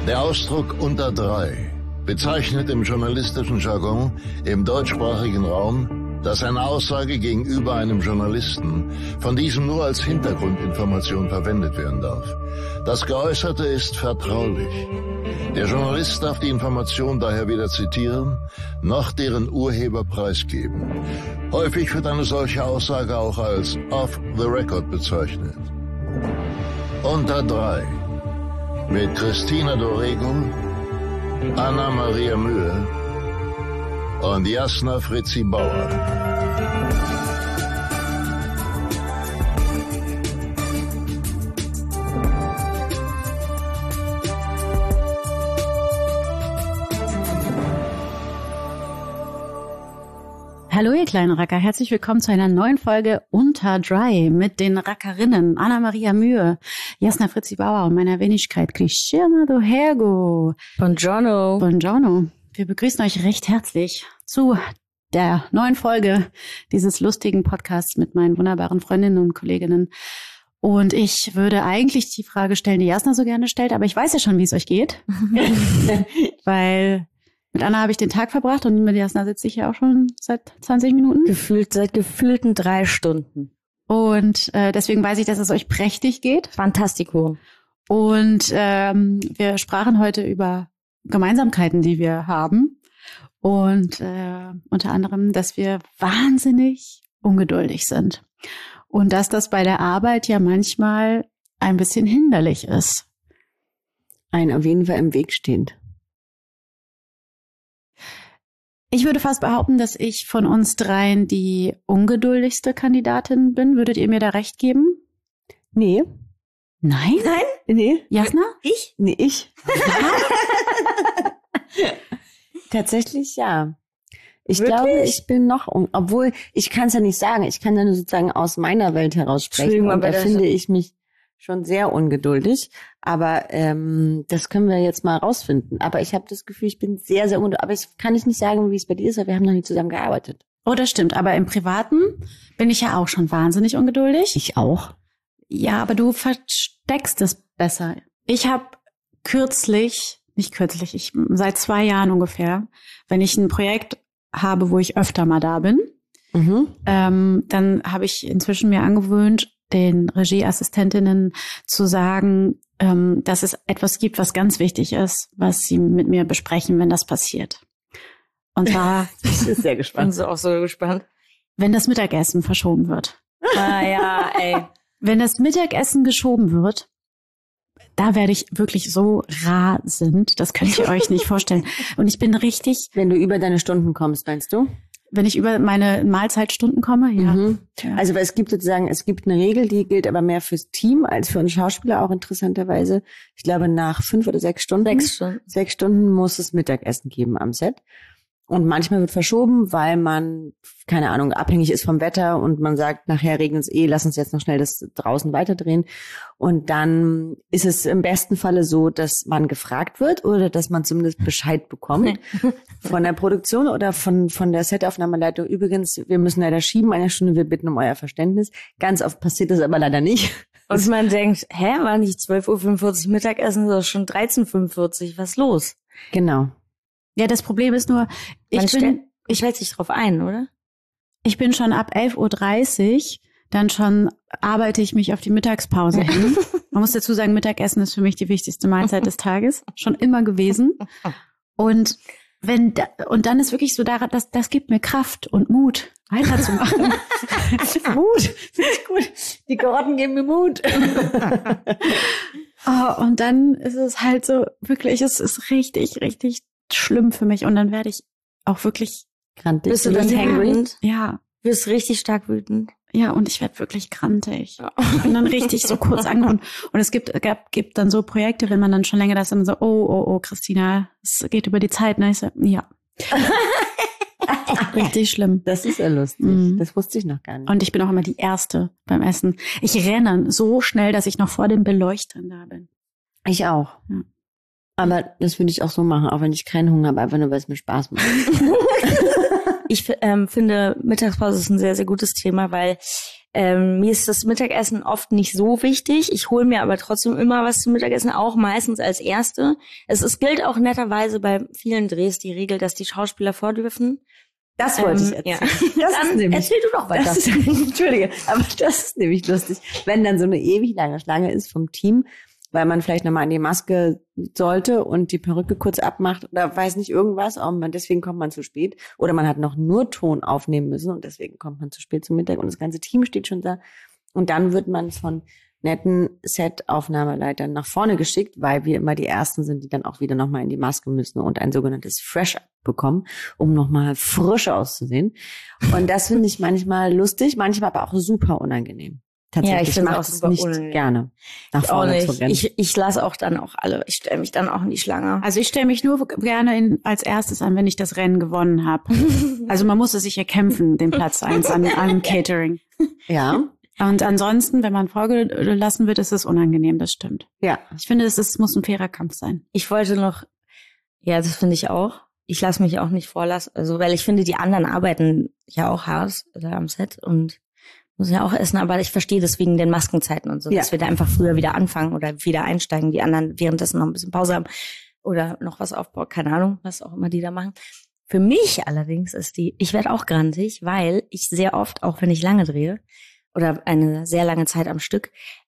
Der Ausdruck unter 3 bezeichnet im journalistischen Jargon im deutschsprachigen Raum, dass eine Aussage gegenüber einem Journalisten von diesem nur als Hintergrundinformation verwendet werden darf. Das Geäußerte ist vertraulich. Der Journalist darf die Information daher weder zitieren, noch deren Urheber preisgeben. Häufig wird eine solche Aussage auch als off the record bezeichnet. Unter 3 mit Christina Dorego, Anna Maria Mühe und Jasna Fritzi Bauer. Hallo ihr kleinen Racker, herzlich willkommen zu einer neuen Folge Unter Dry mit den Rackerinnen Anna Maria Mühe, Jasna Fritzi Bauer und meiner Wenigkeit Christina Dorego. Buongiorno. Buongiorno. Wir begrüßen euch recht herzlich zu der neuen Folge dieses lustigen Podcasts mit meinen wunderbaren Freundinnen und Kolleginnen. Und ich würde eigentlich die Frage stellen, die Jasna so gerne stellt, aber ich weiß ja schon, wie es euch geht. Weil mit Anna habe ich den Tag verbracht und mit Jasna sitze ich ja auch schon seit 20 Minuten. Seit gefühlten 3 Stunden. Und deswegen weiß ich, dass es euch prächtig geht. Fantastico. Und wir sprachen heute über Gemeinsamkeiten, die wir haben. Und unter anderem, dass wir wahnsinnig ungeduldig sind. Und dass das bei der Arbeit ja manchmal ein bisschen hinderlich ist. Auf jeden Fall im Weg stehend. Ich würde fast behaupten, dass ich von uns dreien die ungeduldigste Kandidatin bin. Würdet ihr mir da recht geben? Nee. Nein? Nein? Nee. Jasna? Ich? Nee, ich. Tatsächlich ja. Ich glaube, ich bin noch, obwohl ich kann es ja nicht sagen, ich kann ja nur sozusagen aus meiner Welt heraus sprechen. Und da finde ich mich schon sehr ungeduldig, aber das können wir jetzt mal rausfinden. Aber ich habe das Gefühl, ich bin sehr, sehr ungeduldig. Aber ich kann nicht sagen, wie es bei dir ist, weil wir haben noch nie zusammen gearbeitet. Oh, das stimmt. Aber im Privaten bin ich ja auch schon wahnsinnig ungeduldig. Ich auch. Ja, aber du versteckst es besser. Ich habe seit 2 Jahren ungefähr, wenn ich ein Projekt habe, wo ich öfter mal da bin, dann habe ich inzwischen mir angewöhnt, den Regieassistentinnen zu sagen, dass es etwas gibt, was ganz wichtig ist, was sie mit mir besprechen, wenn das passiert. Und zwar, ich bin sehr gespannt. Bin auch so gespannt. Wenn das Mittagessen verschoben wird. Ah ja, ey. Wenn das Mittagessen geschoben wird, da werde ich wirklich so rasend, das könnt ihr euch nicht vorstellen. Und ich bin richtig... Wenn du über deine Stunden kommst, meinst du? Wenn ich über meine Mahlzeitstunden komme, ja. Ja. Also es gibt eine Regel, die gilt aber mehr fürs Team als für uns Schauspieler auch interessanterweise. Ich glaube, nach 5 oder 6 Stunden. 6 Stunden muss es Mittagessen geben am Set. Und manchmal wird verschoben, weil man, keine Ahnung, abhängig ist vom Wetter und man sagt, nachher regnet es lass uns jetzt noch schnell das draußen weiterdrehen. Und dann ist es im besten Falle so, dass man gefragt wird oder dass man zumindest Bescheid bekommt von der Produktion oder von der Setaufnahmeleitung. Übrigens, wir müssen leider schieben, 1 Stunde, wir bitten um euer Verständnis. Ganz oft passiert das aber leider nicht. Und man denkt, war nicht 12:45 Uhr Mittagessen, sondern schon 13:45 Uhr, was ist los? Genau. Ja, das Problem ist nur, ich stellt sich drauf ein, oder? Ich bin schon ab 11:30 Uhr, dann schon arbeite ich mich auf die Mittagspause hin. Man muss dazu sagen, Mittagessen ist für mich die wichtigste Mahlzeit des Tages, schon immer gewesen. Und dann ist wirklich so daran, das gibt mir Kraft und Mut, weiterzumachen. Mut, finde ich gut. Die Karotten geben mir Mut. Und dann ist es halt so, wirklich, es ist richtig, richtig schlimm für mich. Und dann werde ich auch wirklich grantig. Bist du dann wütend? Ja. Wirst richtig stark wütend. Ja, und ich werde wirklich grantig. Ich bin dann richtig so kurz angebunden. Und es gibt dann so Projekte, wenn man dann schon länger das ist, so, oh, Christina, es geht über die Zeit. Ne? Ich so, ja. Richtig schlimm. Das ist ja lustig. Das wusste ich noch gar nicht. Und ich bin auch immer die Erste beim Essen. Ich renne so schnell, dass ich noch vor den Beleuchtern da bin. Ich auch. Ja. Aber das würde ich auch so machen, auch wenn ich keinen Hunger habe, einfach nur, weil es mir Spaß macht. Ich finde, Mittagspause ist ein sehr, sehr gutes Thema, weil Mir ist das Mittagessen oft nicht so wichtig. Ich hole mir aber trotzdem immer was zum Mittagessen, auch meistens als Erste. Es gilt auch netterweise bei vielen Drehs die Regel, dass die Schauspieler vordürfen. Das wollte ich erzählen. Ja. Dann erzähl du doch weiter. Entschuldige, aber das ist nämlich lustig. Wenn dann so eine ewig lange Schlange ist vom Team, weil man vielleicht nochmal an die Maske sollte und die Perücke kurz abmacht oder weiß nicht irgendwas, deswegen kommt man zu spät. Oder man hat noch nur Ton aufnehmen müssen und deswegen kommt man zu spät zum Mittag und das ganze Team steht schon da. Und dann wird man von netten Set-Aufnahmeleitern nach vorne geschickt, weil wir immer die Ersten sind, die dann auch wieder nochmal in die Maske müssen und ein sogenanntes Fresh-Up bekommen, um nochmal frisch auszusehen. Und das finde ich manchmal lustig, manchmal aber auch super unangenehm. Tatsächlich, ich mache es nicht gerne, nach vorne zu rennen. Ich lasse auch dann auch alle, ich stelle mich dann auch in die Schlange. Also ich stelle mich nur gerne als erstes an, wenn ich das Rennen gewonnen habe. Also man muss es sich erkämpfen, den Platz 1 an Catering. Ja. Und ansonsten, wenn man vorgelassen wird, ist es unangenehm, das stimmt. Ja. Ich finde, es muss ein fairer Kampf sein. Ich wollte noch, ja, das finde ich auch. Ich lasse mich auch nicht vorlassen, also weil ich finde, die anderen arbeiten ja auch hart da am Set und muss ja auch essen, aber ich verstehe das wegen den Maskenzeiten und so, dass wir da einfach früher wieder anfangen oder wieder einsteigen, die anderen währenddessen noch ein bisschen Pause haben oder noch was aufbauen, keine Ahnung, was auch immer die da machen. Für mich allerdings ich werde auch grantig, weil ich sehr oft, auch wenn ich lange drehe oder eine sehr lange Zeit am Stück,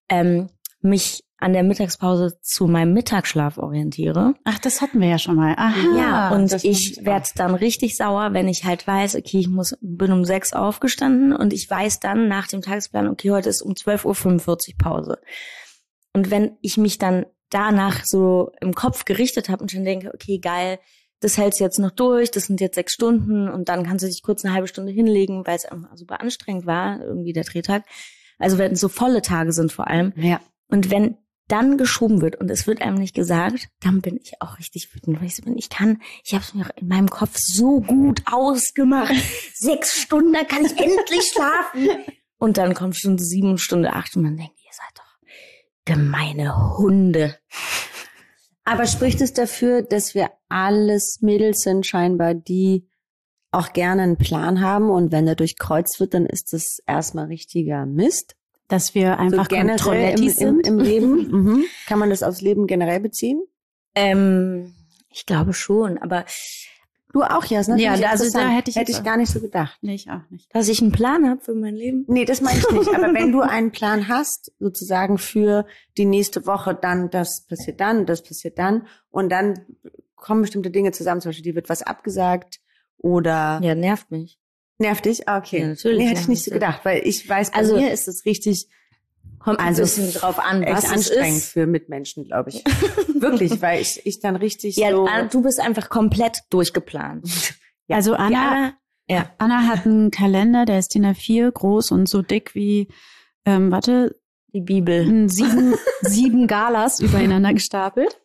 mich an der Mittagspause zu meinem Mittagsschlaf orientiere. Ach, das hatten wir ja schon mal. Aha. Ja, und ich werde dann richtig sauer, wenn ich halt weiß, okay, bin um 6 aufgestanden und ich weiß dann nach dem Tagesplan, okay, heute ist um 12:45 Uhr Pause. Und wenn ich mich dann danach so im Kopf gerichtet habe und schon denke, okay, geil, das hältst du jetzt noch durch, das sind jetzt 6 Stunden und dann kannst du dich kurz eine halbe Stunde hinlegen, weil es einfach super anstrengend war, irgendwie der Drehtag. Also wenn es so volle Tage sind vor allem. Ja. Und wenn dann geschoben wird und es wird einem nicht gesagt, dann bin ich auch richtig wütend, weil ich habe es mir in meinem Kopf so gut ausgemacht. 6 Stunden, da kann ich endlich schlafen. Und dann kommt Stunde 7, Stunde 8 und man denkt, ihr seid doch gemeine Hunde. Aber spricht es dafür, dass wir alles Mädels sind scheinbar, die auch gerne einen Plan haben und wenn der durchkreuzt wird, dann ist das erstmal richtiger Mist? Dass wir einfach so generell im Leben. Mhm. Kann man das aufs Leben generell beziehen? Ich glaube schon, aber du auch, Jasna? Ja, also da hätte ich gar nicht so gedacht. Nee, ich auch nicht. Dass ich einen Plan habe für mein Leben? Nee, das meine ich nicht. Aber wenn du einen Plan hast, sozusagen für die nächste Woche, dann das passiert dann und dann kommen bestimmte Dinge zusammen, zum Beispiel dir wird was abgesagt oder... Ja, nervt mich. Nervt dich? Okay. Ja, natürlich. Nee, hätte ich nicht so gedacht, weil ich weiß, bei mir ist es richtig, kommt ein bisschen drauf an, was echt anstrengend ist. Für Mitmenschen, glaube ich. Wirklich, weil ich dann richtig so... Du bist einfach komplett durchgeplant. Ja, also Anna hat einen Kalender, der ist DIN A4 groß und so dick wie, die Bibel. 7 Galas übereinander gestapelt.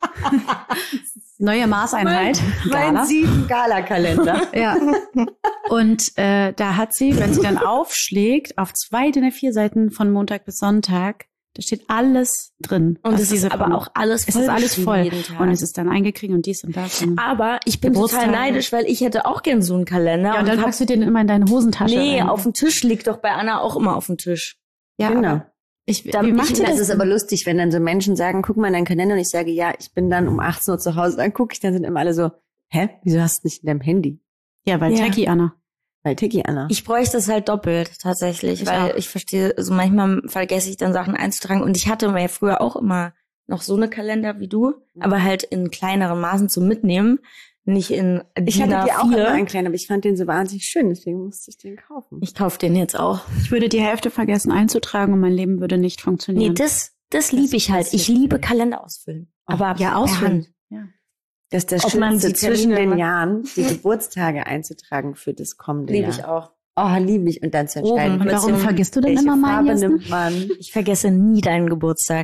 Neue Maßeinheit. Mein 7 Gala-Kalender. Ja. Und da hat sie, wenn sie dann aufschlägt, auf 2 DIN A4 Seiten von Montag bis Sonntag, da steht alles drin. Und es ist aber auch alles voll. Es ist alles voll. Und es ist dann eingekriegt und dies und das. Und aber ich bin total neidisch, weil ich hätte auch gern so einen Kalender. Ja, und dann packst du den immer in deine Hosentasche rein. Auf dem Tisch liegt doch bei Anna auch immer auf dem Tisch. Ja, genau. Das ist aber lustig, wenn dann so Menschen sagen, guck mal in deinen Kalender und ich sage, ja, ich bin dann um 18 Uhr zu Hause, dann gucke ich, dann sind immer alle so, hä, wieso hast du nicht in deinem Handy? Ja, weil Techie Anna. Weil Techie Anna. Ich bräuchte es halt doppelt tatsächlich, weil ich verstehe, also manchmal vergesse ich dann Sachen einzutragen und ich hatte mir ja früher auch immer noch so eine Kalender wie du, aber halt in kleineren Maßen zum Mitnehmen. Nicht in Ich hatte dir auch immer einen kleinen, aber ich fand den so wahnsinnig schön, deswegen musste ich den kaufen. Ich kaufe den jetzt auch. Ich würde die Hälfte vergessen einzutragen und mein Leben würde nicht funktionieren. Nee, das liebe ich halt. Ich liebe Kalender ausfüllen. Aber ja, ausfüllen. Ja. Das ist das Schönste zwischen den Jahren, die Geburtstage einzutragen für das kommende Jahr. Liebe ich auch. Oh, liebe ich. Und dann zu entscheiden. Und warum vergisst du denn immer meinen? Nimmt man? Ich vergesse nie deinen Geburtstag.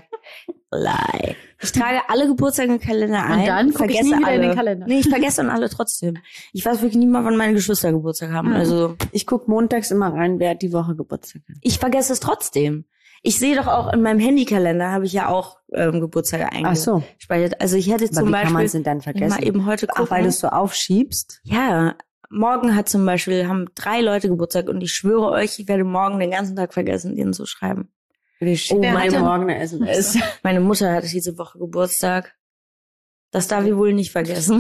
Ich trage alle Geburtstage im Kalender ein. Und dann vergesse ich nie wieder in den Kalender. Nee, ich vergesse dann alle trotzdem. Ich weiß wirklich nie mal, wann meine Geschwister Geburtstag haben. Also ich gucke montags immer rein, wer die Woche Geburtstag hat. Ich vergesse es trotzdem. Ich sehe doch auch in meinem Handykalender habe ich ja auch Geburtstage eingespeichert. Also ich hätte zum Beispiel kann man es denn dann vergessen? mal eben heute gucken. Ach, weil du es so aufschiebst? Ja, morgen haben 3 Leute Geburtstag und ich schwöre euch, ich werde morgen den ganzen Tag vergessen, denen zu schreiben. Morgen eine SMS. Meine Mutter hatte diese Woche Geburtstag. Das darf ich wohl nicht vergessen.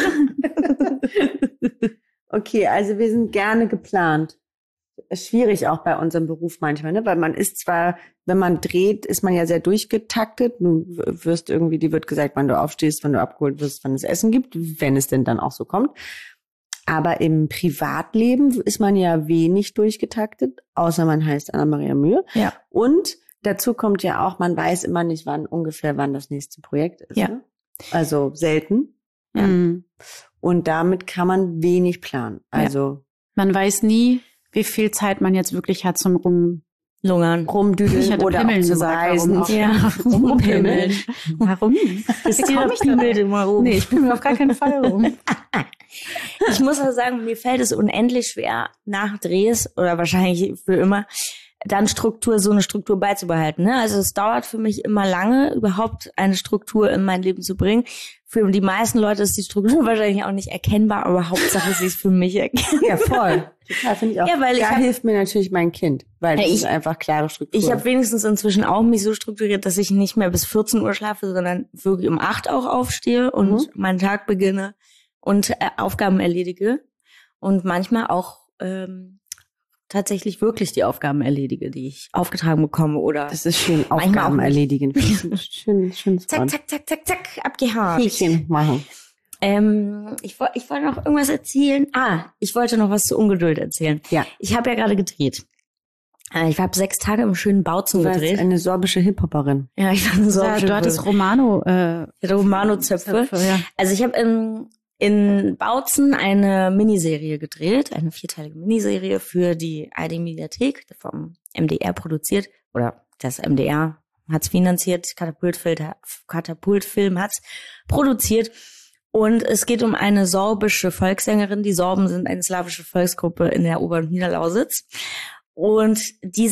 Okay, also wir sind gerne geplant. Ist schwierig auch bei unserem Beruf manchmal, ne? Weil man ist zwar, wenn man dreht, ist man ja sehr durchgetaktet. Du wirst irgendwie, dir wird gesagt, wann du aufstehst, wann du abgeholt wirst, wann es Essen gibt, wenn es denn dann auch so kommt. Aber im Privatleben ist man ja wenig durchgetaktet, außer man heißt Anna-Maria Mühe. Ja. Und dazu kommt ja auch, man weiß immer nicht, wann das nächste Projekt ist. Ja. Ne? Also selten. Ja. Und damit kann man wenig planen. Also man weiß nie, wie viel Zeit man jetzt wirklich hat zum rumdüdeln oder auch zum Reisen. Rumpimmeln. Warum? Christina pimmelt immer rum. Nee, ich pimmel auf gar keinen Fall rum. Ich muss aber sagen, mir fällt es unendlich schwer, nach Drehs oder wahrscheinlich für immer, dann so eine Struktur beizubehalten. Ne? Also es dauert für mich immer lange, überhaupt eine Struktur in mein Leben zu bringen. Für die meisten Leute ist die Struktur wahrscheinlich auch nicht erkennbar, aber Hauptsache sie ist für mich erkennbar. Ja, voll. Total, finde ich auch. Ja, weil da hilft mir natürlich mein Kind, weil das ist einfach klare Struktur. Ich habe wenigstens inzwischen auch mich so strukturiert, dass ich nicht mehr bis 14 Uhr schlafe, sondern wirklich um 8 auch aufstehe und meinen Tag beginne und Aufgaben erledige. Und manchmal auch tatsächlich wirklich die Aufgaben erledige, die ich aufgetragen bekomme. Oder das ist schön, Aufgaben erledigen. schön. Zack, zack, zack, zack, zack, abgehakt. Häkchen machen. Ich wollte noch irgendwas erzählen. Ich wollte noch was zur Ungeduld erzählen. Ja. Ich habe ja gerade gedreht. Ich habe 6 Tage im schönen Bautzen gedreht. Du warst eine sorbische Hip-Hopperin. Ja, ich war eine sorbische. Du hattest Romano-Zöpfe. Ja. Also ich habe in Bautzen eine Miniserie gedreht, eine 4-teilige Miniserie für die ARD-Mediathek, vom MDR produziert, oder das MDR hat's finanziert, Katapultfilm hat's produziert. Und es geht um eine sorbische Volkssängerin. Die Sorben sind eine slawische Volksgruppe in der Ober- und Niederlausitz. Und die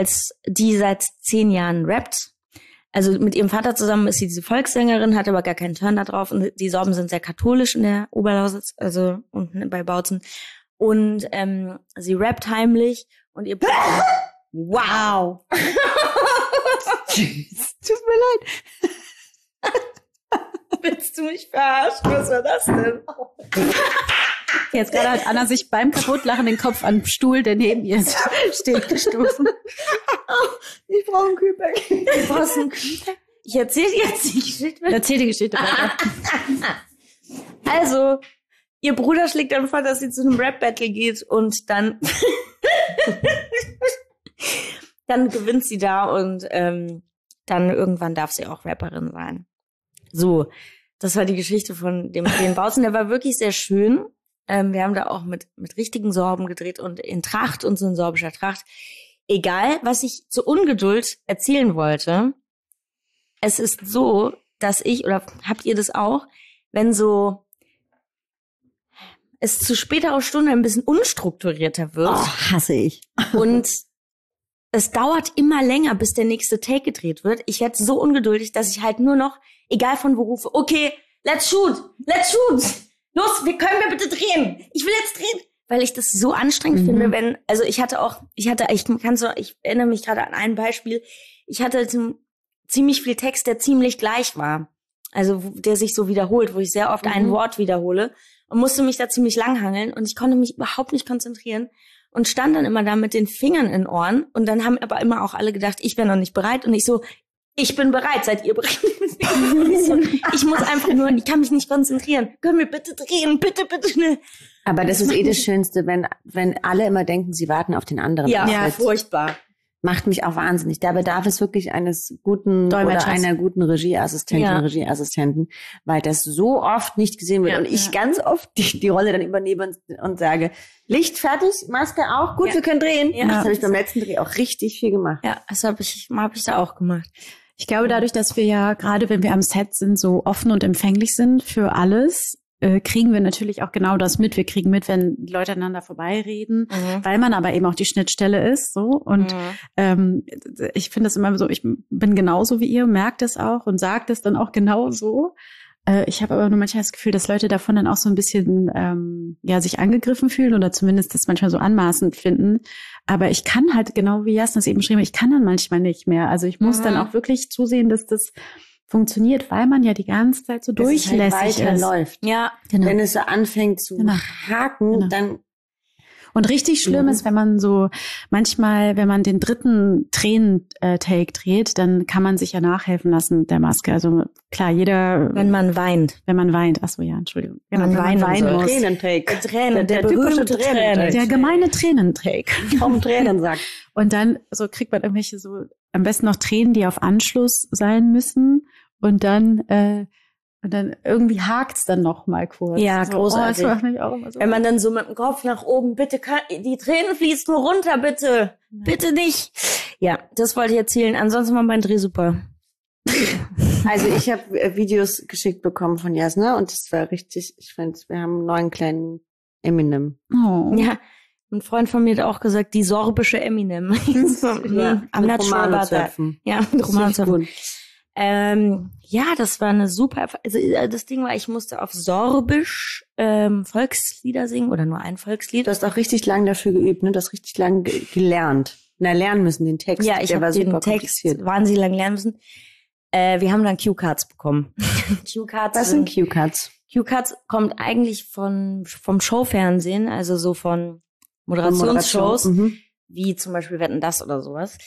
seit 10 Jahren rappt. Also mit ihrem Vater zusammen ist sie diese Volkssängerin, hat aber gar keinen Turn da drauf. Und die Sorben sind sehr katholisch in der Oberlausitz, also unten bei Bautzen. Und sie rappt heimlich und ihr wow. Tut mir leid. Willst du mich verarschen? Was war das denn? Jetzt gerade hat Anna sich beim Kaputtlachen den Kopf an den Stuhl, der neben ihr steht, gestoßen. Ich brauche einen Kühlberg. Du brauchst einen Kühlberg? Ich erzähle jetzt die Geschichte. Erzähl die Geschichte weiter. Also, ihr Bruder schlägt dann vor, dass sie zu einem Rap-Battle geht und dann gewinnt sie da und dann irgendwann darf sie auch Rapperin sein. So, das war die Geschichte von dem Bautzen. Der war wirklich sehr schön. Wir haben da auch mit richtigen Sorben gedreht und in Tracht und so in sorbischer Tracht. Egal, was ich zur Ungeduld erzählen wollte. Es ist so, dass oder habt ihr das auch, wenn so es zu späterer Stunde ein bisschen unstrukturierter wird. Oh, hasse ich. Und es dauert immer länger, bis der nächste Take gedreht wird. Ich werde so ungeduldig, dass ich halt nur noch, egal von wo rufe, okay, let's shoot. Los, können wir bitte drehen? Ich will jetzt drehen. Weil ich das so anstrengend finde, ich erinnere mich gerade an ein Beispiel. Ich hatte ziemlich viel Text, der ziemlich gleich war. Also, der sich so wiederholt, wo ich sehr oft ein Wort wiederhole und musste mich da ziemlich lang hangeln und ich konnte mich überhaupt nicht konzentrieren und stand dann immer da mit den Fingern in Ohren und dann haben aber immer auch alle gedacht, ich wäre noch nicht bereit und ich so, ich bin bereit, seid ihr bereit? Ich muss einfach nur, ich kann mich nicht konzentrieren. Können wir bitte drehen, bitte schnell. Aber das ist das Schönste, wenn alle immer denken, sie warten auf den anderen. Ja, furchtbar. Macht mich auch wahnsinnig. Da bedarf es wirklich eines guten oder einer guten Regieassistenten, weil das so oft nicht gesehen wird. Und ich ganz oft die Rolle dann übernehme und sage, Licht fertig, Maske auch, gut, wir können drehen. Ja. Das habe ich beim letzten Dreh auch richtig viel gemacht. Ja, das hab ich da auch gemacht. Ich glaube, dadurch, dass wir ja, gerade wenn wir am Set sind, so offen und empfänglich sind für alles, kriegen wir natürlich auch genau das mit. Wir kriegen mit, wenn Leute aneinander vorbeireden, weil man aber eben auch die Schnittstelle ist. So. Und ich finde das immer so, ich bin genauso wie ihr, merkt es auch und sagt es dann auch genauso. Ich habe aber nur manchmal das Gefühl, dass Leute davon dann auch so ein bisschen sich angegriffen fühlen oder zumindest das manchmal so anmaßend finden. Aber ich kann halt, genau wie Jasna es eben beschrieben hat, ich kann dann manchmal nicht mehr. Also ich muss dann auch wirklich zusehen, dass das funktioniert, weil man ja die ganze Zeit so durchlässig ist. Läuft. Ja, genau. Wenn es so anfängt zu haken, dann... Und richtig schlimm ist, wenn man so manchmal, wenn man den dritten Tränen-Take dreht, dann kann man sich ja nachhelfen lassen mit der Maske. Also klar, jeder... Wenn man weint. Achso, ja, Entschuldigung. Genau, wenn man weinen muss. Tränen-Take. Der berühmte Tränen. Der gemeine Tränentake. Vom Tränensack. Und dann so kriegt man irgendwelche so, am besten noch Tränen, die auf Anschluss sein müssen. Und dann irgendwie hakt's dann noch mal kurz. Ja, so, großartig. Das macht mich auch immer so. Wenn man dann so mit dem Kopf nach oben, bitte, die Tränen fließen nur runter, bitte. Ja. Bitte nicht. Ja, das wollte ich erzählen. Ansonsten war mein Dreh super. Also ich habe Videos geschickt bekommen von Jasna und das war richtig, ich fand, wir haben einen neuen kleinen Eminem. Oh. Ja, ein Freund von mir hat auch gesagt, die sorbische Eminem. Am Romano-Zöpfen. Ja, mit Romano-Zöpfen. Ja, das war eine super, also das Ding war, ich musste auf Sorbisch Volkslieder singen oder nur ein Volkslied. Du hast auch richtig lang dafür geübt, ne? Du hast richtig lang gelernt. Lernen müssen den Text. Ja, ich habe den Text wahnsinnig lang lernen müssen. Wir haben dann Cue-Cards bekommen. Cue-Cards. Was sind Cue-Cards? Cue-Cards kommt eigentlich vom Showfernsehen, also so von Moderationsshows, wie zum Beispiel Wetten, das oder sowas.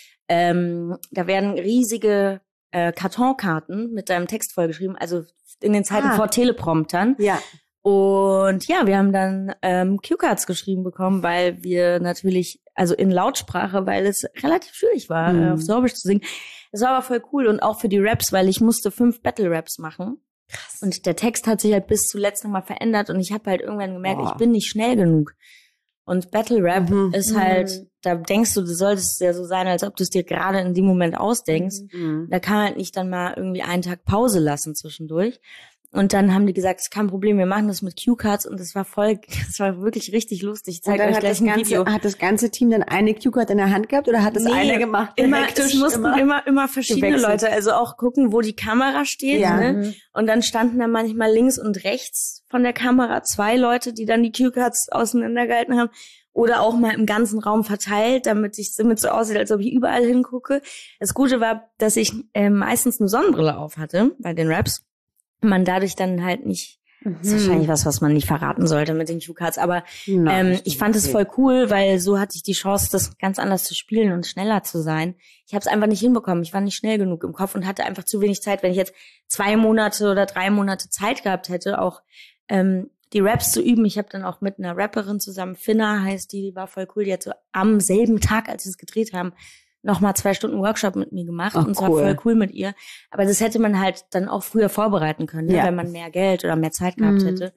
Da werden riesige Kartonkarten mit deinem Text vollgeschrieben, also in den Zeiten vor Telepromptern. Ja. Und ja, wir haben dann Cue-Cards geschrieben bekommen, weil wir natürlich, also in Lautsprache, weil es relativ schwierig war, auf Sorbisch zu singen. Das war aber voll cool und auch für die Raps, weil ich musste 5 Battle-Raps machen. Krass. Und der Text hat sich halt bis zuletzt nochmal verändert und ich habe halt irgendwann gemerkt, ich bin nicht schnell genug. Und Battle Rap ist halt, da denkst du solltest ja so sein, als ob du es dir gerade in dem Moment ausdenkst. Da kann man halt nicht dann mal irgendwie einen Tag Pause lassen zwischendurch. Und dann haben die gesagt, ist kein Problem, wir machen das mit Cue-Cards und das war wirklich richtig lustig. Ich zeige euch gleich ein Video. Hat das ganze Team dann eine Cue-Card in der Hand gehabt oder hat das einer gemacht? Es mussten immer verschiedene Leute, also auch gucken, wo die Kamera steht. Ja. Ne? Und dann standen da manchmal links und rechts von der Kamera 2 Leute, die dann die Cue-Cards auseinandergehalten haben. Oder auch mal im ganzen Raum verteilt, damit so aussieht, als ob ich überall hingucke. Das Gute war, dass ich meistens eine Sonnenbrille auf hatte bei den Raps. Man dadurch dann halt nicht, das ist wahrscheinlich was man nicht verraten sollte mit den Cue-Cards, aber ich fand es voll cool, weil so hatte ich die Chance, das ganz anders zu spielen und schneller zu sein. Ich habe es einfach nicht hinbekommen, ich war nicht schnell genug im Kopf und hatte einfach zu wenig Zeit. Wenn ich jetzt 2 Monate oder 3 Monate Zeit gehabt hätte, auch die Raps zu üben. Ich habe dann auch mit einer Rapperin zusammen, Finna heißt die war voll cool, die hat so am selben Tag, als wir es gedreht haben, nochmal 2 Stunden Workshop mit mir gemacht und es war voll cool mit ihr. Aber das hätte man halt dann auch früher vorbereiten können, ne? Wenn man mehr Geld oder mehr Zeit gehabt hätte.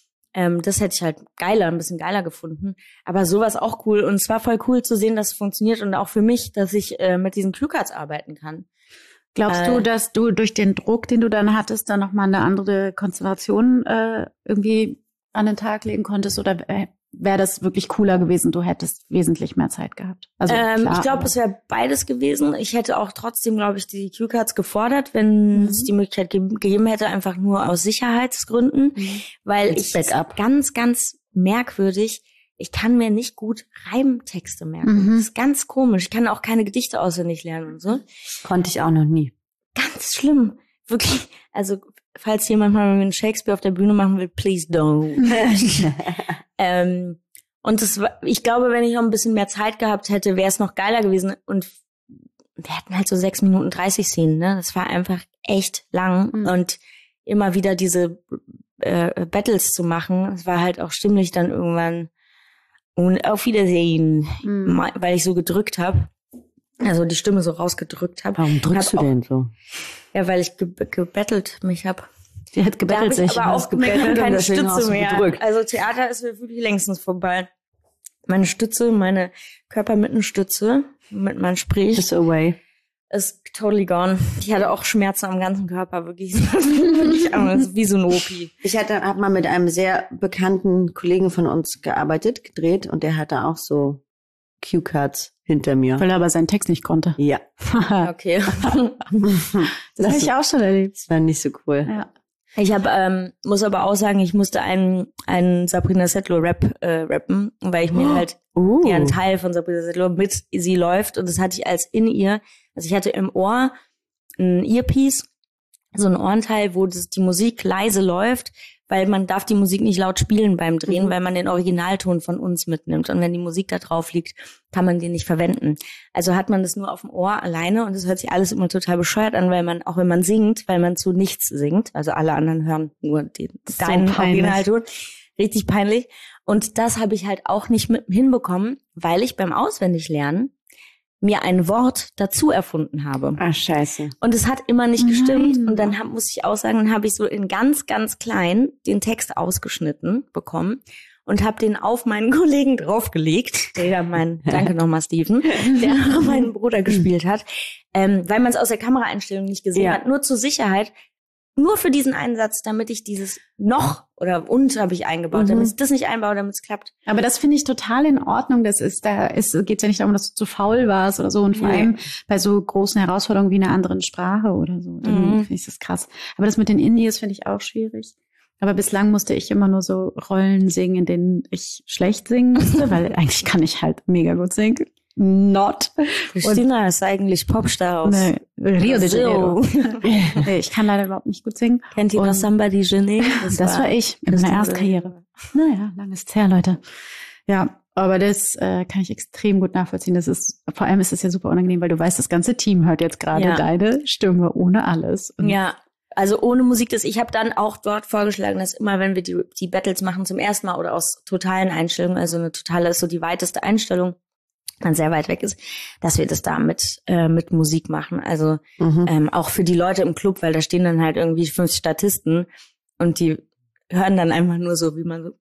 Das hätte ich halt ein bisschen geiler gefunden. Aber sowas auch cool. Und es war voll cool zu sehen, dass es funktioniert und auch für mich, dass ich mit diesen Cue-Cards arbeiten kann. Glaubst du, dass du durch den Druck, den du dann hattest, dann nochmal eine andere Konstellation irgendwie an den Tag legen konntest? Oder wäre das wirklich cooler gewesen, du hättest wesentlich mehr Zeit gehabt? Also ich glaube, es wäre beides gewesen. Ich hätte auch trotzdem, glaube ich, die Cue-Cards gefordert, wenn es die Möglichkeit gegeben hätte, einfach nur aus Sicherheitsgründen. Weil ich ganz, ganz merkwürdig, ich kann mir nicht gut Reimtexte merken. Das ist ganz komisch. Ich kann auch keine Gedichte auswendig lernen und so. Konnte ich auch noch nie. Ganz schlimm. Wirklich. Also, falls jemand mal mit Shakespeare auf der Bühne machen will, please don't. Und ich glaube, wenn ich noch ein bisschen mehr Zeit gehabt hätte, wäre es noch geiler gewesen. Und wir hatten halt so 6 Minuten 30 Szenen, ne? Das war einfach echt lang. Und immer wieder diese Battles zu machen, das war halt auch stimmlich dann irgendwann. Und auf Wiedersehen, weil ich so gedrückt habe. Also die Stimme so rausgedrückt habe. Warum drückst du denn so? Ja, weil ich gebettelt mich habe. Die hat gebettelt sich. Ich aber auch gemerkt, keine Stütze mehr. Gedrückt. Also Theater ist mir wirklich längstens vorbei. Meine Stütze, meine Körpermittenstütze, mit man spricht, is away. Ist totally gone. Ich hatte auch Schmerzen am ganzen Körper, wirklich. Wie so ein Opi. Ich hab mal mit einem sehr bekannten Kollegen von uns gedreht und der hatte auch so Cue-Cards hinter mir. Weil er aber seinen Text nicht konnte. Ja. Okay. Das habe ich auch schon erlebt. Das war nicht so cool. Ja. Ich muss aber auch sagen, ich musste einen Sabrina Settler Rap rappen, weil ich mir halt ein Teil von Sabrina Settler mit sie läuft und das hatte ich als in ihr. Also ich hatte im Ohr ein Earpiece, so ein Ohrenteil, wo die Musik leise läuft, weil man darf die Musik nicht laut spielen beim Drehen, weil man den Originalton von uns mitnimmt. Und wenn die Musik da drauf liegt, kann man den nicht verwenden. Also hat man das nur auf dem Ohr alleine und das hört sich alles immer total bescheuert an, weil man, auch wenn man singt, weil man zu nichts singt, also alle anderen hören nur deinen Originalton. Richtig peinlich. Und das habe ich halt auch nicht hinbekommen, weil ich beim Auswendiglernen mir ein Wort dazu erfunden habe. Ah, scheiße. Und es hat immer nicht gestimmt. Und dann muss ich auch sagen, dann habe ich so in ganz, ganz klein den Text ausgeschnitten bekommen und habe den auf meinen Kollegen draufgelegt, danke nochmal Steven, der meinen Bruder gespielt hat, weil man es aus der Kameraeinstellung nicht gesehen hat, nur zur Sicherheit. Nur für diesen Einsatz, damit ich dieses noch oder und habe ich eingebaut, damit ich das nicht einbaue, damit es klappt. Aber das finde ich total in Ordnung. Geht's ja nicht darum, dass du zu faul warst oder so. Und vor allem bei so großen Herausforderungen wie einer anderen Sprache oder so. Dann finde ich das krass. Aber das mit den Indies finde ich auch schwierig. Aber bislang musste ich immer nur so Rollen singen, in denen ich schlecht singen musste, weil eigentlich kann ich halt mega gut singen. Christina ist eigentlich Popstar aus Rio de Janeiro. Ich kann leider überhaupt nicht gut singen. Kennt ihr noch Somebody Genie? Das war ich in meiner Erstkarriere. Naja, lang ist es her, Leute. Ja, aber das kann ich extrem gut nachvollziehen. Vor allem ist es ja super unangenehm, weil du weißt, das ganze Team hört jetzt gerade deine Stimme ohne alles. Und also ohne Musik. Ich habe dann auch dort vorgeschlagen, dass immer, wenn wir die Battles machen zum ersten Mal oder aus totalen Einstellungen, also eine totale ist so die weiteste Einstellung, dann sehr weit weg ist, dass wir das da mit Musik machen. Also auch für die Leute im Club, weil da stehen dann halt irgendwie 5 Statisten und die hören dann einfach nur so, wie man so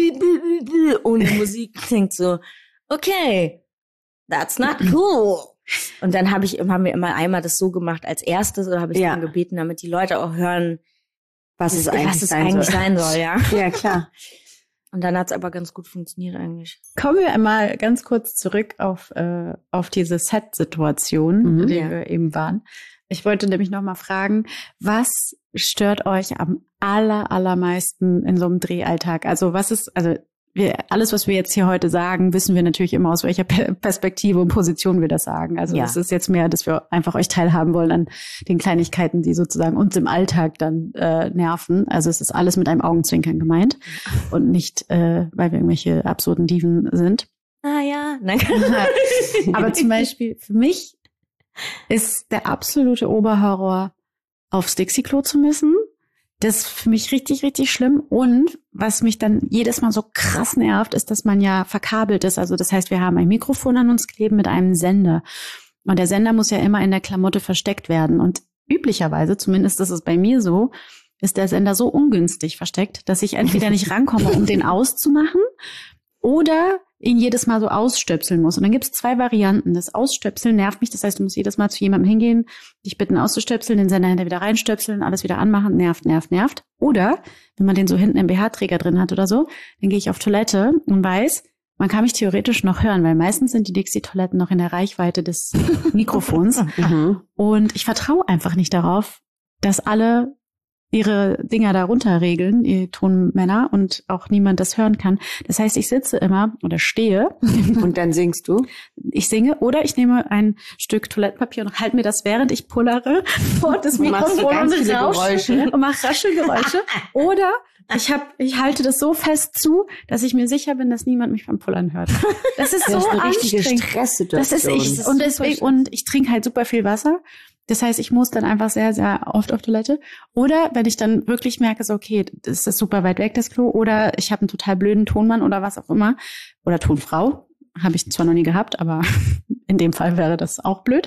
ohne Musik denkt so, okay, that's not cool. Und dann haben wir immer einmal das so gemacht als erstes oder habe ich dann gebeten, damit die Leute auch hören, was es eigentlich sein soll. Ja, klar. Und dann hat's aber ganz gut funktioniert eigentlich. Kommen wir einmal ganz kurz zurück auf diese Set-Situation, die wir eben waren. Ich wollte nämlich noch mal fragen, was stört euch am allermeisten in so einem Drehalltag? Also alles, was wir jetzt hier heute sagen, wissen wir natürlich immer, aus welcher Perspektive und Position wir das sagen. Also das ist jetzt mehr, dass wir einfach euch teilhaben wollen an den Kleinigkeiten, die sozusagen uns im Alltag dann nerven. Also es ist alles mit einem Augenzwinkern gemeint und nicht, weil wir irgendwelche absurden Diven sind. Ah ja, danke. Aber zum Beispiel für mich ist der absolute Oberhorror, aufs Dixie-Klo zu müssen. Das ist für mich richtig, richtig schlimm. Und was mich dann jedes Mal so krass nervt, ist, dass man ja verkabelt ist. Also das heißt, wir haben ein Mikrofon an uns kleben mit einem Sender. Und der Sender muss ja immer in der Klamotte versteckt werden. Und üblicherweise, zumindest ist es bei mir so, ist der Sender so ungünstig versteckt, dass ich entweder nicht rankomme, um den auszumachen, oder ihn jedes Mal so ausstöpseln muss. Und dann gibt es 2 Varianten. Das Ausstöpseln nervt mich. Das heißt, du musst jedes Mal zu jemandem hingehen, dich bitten auszustöpseln, den Sender hinter wieder reinstöpseln, alles wieder anmachen. Nervt. Oder, wenn man den so hinten im BH-Träger drin hat oder so, dann gehe ich auf Toilette und weiß, man kann mich theoretisch noch hören, weil meistens sind die Dixie-Toiletten noch in der Reichweite des Mikrofons. Und ich vertraue einfach nicht darauf, dass alle ihre Dinger da runterregeln, die Tonmänner, und auch niemand das hören kann. Das heißt, ich sitze immer oder stehe. Und dann singst du? Ich singe oder ich nehme ein Stück Toilettenpapier und halte mir das, während ich pullere, vor das Mikrofon und rausche und mache Raschelgeräusche. Oder ich halte das so fest zu, dass ich mir sicher bin, dass niemand mich beim Pullern hört. Das ist so eine richtige anstrengend. Stresssituation. Das ist und deswegen, und ich trinke halt super viel Wasser. Das heißt, ich muss dann einfach sehr, sehr oft auf Toilette. Oder wenn ich dann wirklich merke, so okay, das ist super weit weg, das Klo. Oder ich habe einen total blöden Tonmann oder was auch immer. Oder Tonfrau. Habe ich zwar noch nie gehabt, aber in dem Fall wäre das auch blöd.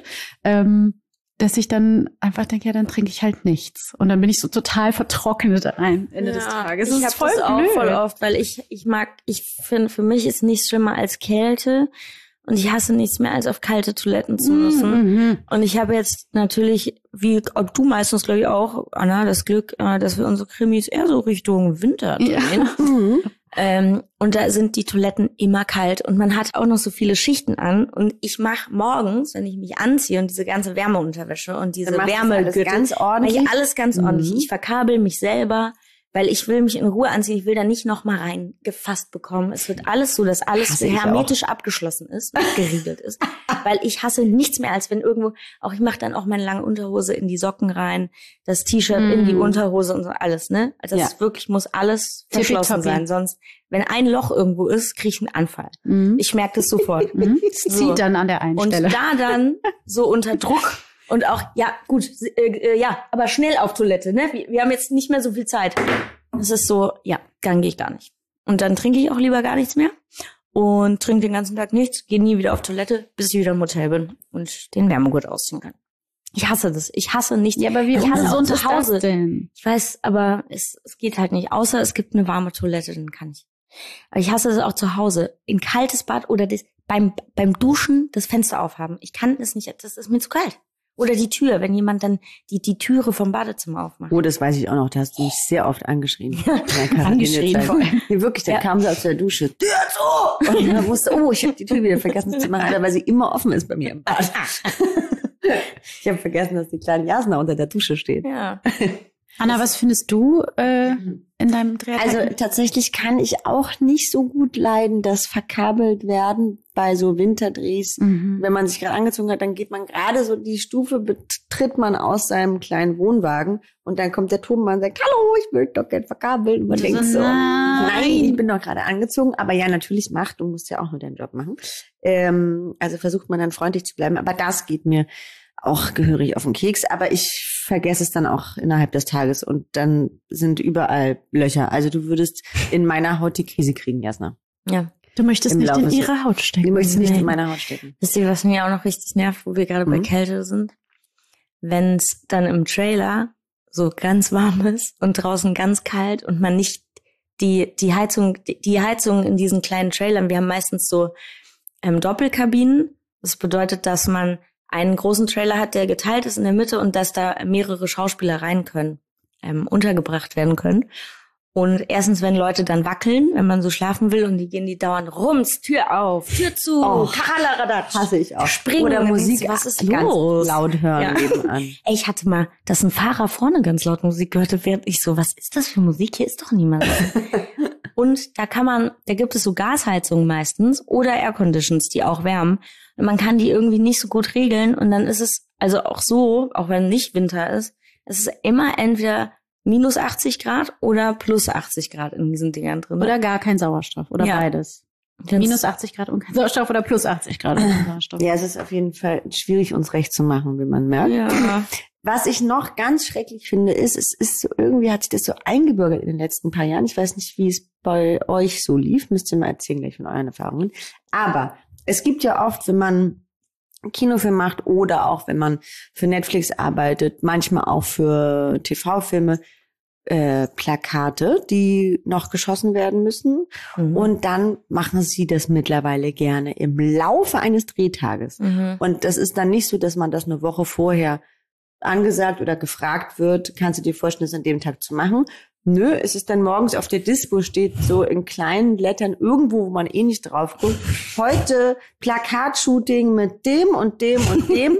Dass ich dann einfach denke, ja, dann trinke ich halt nichts. Und dann bin ich so total vertrocknet am Ende des Tages. Ich habe das auch voll oft, weil ich finde, für mich ist nichts schlimmer als Kälte. Und ich hasse nichts mehr, als auf kalte Toiletten zu müssen. Und ich habe jetzt natürlich, wie ob du meistens, glaube ich auch, Anna, das Glück, dass wir unsere Krimis eher so Richtung Winter drehen. Und da sind die Toiletten immer kalt und man hat auch noch so viele Schichten an und ich mache morgens, wenn ich mich anziehe und diese ganze Wärmeunterwäsche und diese Wärmegürtel, ganz ordentlich. ich alles ganz ordentlich. Ich verkabel mich selber, weil ich will mich in Ruhe anziehen. Ich will da nicht noch mal reingefasst bekommen. Es wird alles so, dass alles hermetisch abgeschlossen ist, abgeriegelt ist. Weil ich hasse nichts mehr, als wenn irgendwo, auch ich mache dann auch meine lange Unterhose in die Socken rein, das T-Shirt in die Unterhose und so alles, ne? Also das ist wirklich, muss alles verschlossen sein. Sonst, wenn ein Loch irgendwo ist, kriege ich einen Anfall. Ich merke das sofort. Es zieht dann an der einen Stelle. Und da dann so unter Druck und auch, ja, gut, ja, aber schnell auf Toilette, ne? Wir haben jetzt nicht mehr so viel Zeit. Das ist so, ja, dann gehe ich gar nicht. Und dann trinke ich auch lieber gar nichts mehr und trinke den ganzen Tag nichts, gehe nie wieder auf Toilette, bis ich wieder im Hotel bin und den Wärmegurt ausziehen kann. Ich hasse das. Ich hasse nicht. Ja, aber wie ich hasse so zu Hause. Das denn? Ich weiß, aber es geht halt nicht. Außer es gibt eine warme Toilette, dann kann ich. Aber ich hasse es auch zu Hause. In kaltes Bad oder beim Duschen das Fenster aufhaben. Ich kann es nicht, das ist mir zu kalt. Oder die Tür, wenn jemand dann die Türe vom Badezimmer aufmacht. Oh, das weiß ich auch noch. Da hast du mich sehr oft angeschrien. Angeschrien vor allem. Nee, wirklich, da kam sie aus der Dusche. Tür zu! Und dann wusste, ich habe die Tür wieder vergessen zu machen, weil sie immer offen ist bei mir im Bad. Ich habe vergessen, dass die kleine Jasna unter der Dusche steht. Ja. Anna, was findest du in deinem Drehtag? Also tatsächlich kann ich auch nicht so gut leiden, das verkabelt werden bei so Winterdrehs. Wenn man sich gerade angezogen hat, dann geht man gerade so die Stufe, betritt man aus seinem kleinen Wohnwagen und dann kommt der Tobenmann und sagt, hallo, ich will doch gerne verkabeln. Und man denkt so, nein, ich bin doch gerade angezogen. Aber ja, natürlich du musst ja auch nur deinen Job machen. Also versucht man dann freundlich zu bleiben. Aber das geht mir auch gehörig auf den Keks, aber ich vergesse es dann auch innerhalb des Tages und dann sind überall Löcher. Also du würdest in meiner Haut die Krise kriegen, Jasna. Ja. Du möchtest nicht in ihre Haut stecken. Du möchtest nicht in meine Haut stecken. Wisst ihr, was mir auch noch richtig nervt, wo wir gerade bei Kälte sind? Wenn es dann im Trailer so ganz warm ist und draußen ganz kalt und man nicht die Heizung in diesen kleinen Trailern, wir haben meistens so Doppelkabinen. Das bedeutet, dass man einen großen Trailer hat, der geteilt ist in der Mitte und dass da mehrere Schauspieler rein können, untergebracht werden können. Und erstens, wenn Leute dann wackeln, wenn man so schlafen will und die dauernd rums, Tür auf, Tür zu, Karalaradatsch. Hasse ich auch. Springen. Oder Musik, so, was ist ganz los? Laut hören nebenan. Ey, ich hatte mal, dass ein Fahrer vorne ganz laut Musik gehörte, während ich so, was ist das für Musik? Hier ist doch niemand. Und da gibt es so Gasheizungen meistens oder Airconditions, die auch wärmen. Und man kann die irgendwie nicht so gut regeln. Und dann ist es, also auch so, auch wenn nicht Winter ist, es ist immer entweder minus 80 Grad oder plus 80 Grad in diesen Dingern drin. Oder gar kein Sauerstoff oder beides. Minus 80 Grad und kein Sauerstoff oder plus 80 Grad und kein Sauerstoff. Ja, es ist auf jeden Fall schwierig, uns recht zu machen, wie man merkt. Ja. Was ich noch ganz schrecklich finde, es ist so, irgendwie hat sich das so eingebürgert in den letzten paar Jahren. Ich weiß nicht, wie es bei euch so lief. Müsst ihr mal erzählen gleich von euren Erfahrungen. Aber es gibt ja oft, wenn man einen Kinofilm macht oder auch wenn man für Netflix arbeitet, manchmal auch für TV-Filme, Plakate, die noch geschossen werden müssen. Und dann machen sie das mittlerweile gerne im Laufe eines Drehtages. Und das ist dann nicht so, dass man das eine Woche vorher angesagt oder gefragt wird, kannst du dir vorstellen, das an dem Tag zu machen? Nö, es ist dann morgens auf der Dispo, steht so in kleinen Lettern irgendwo, wo man eh nicht drauf guckt. Heute Plakatshooting mit dem und dem und dem.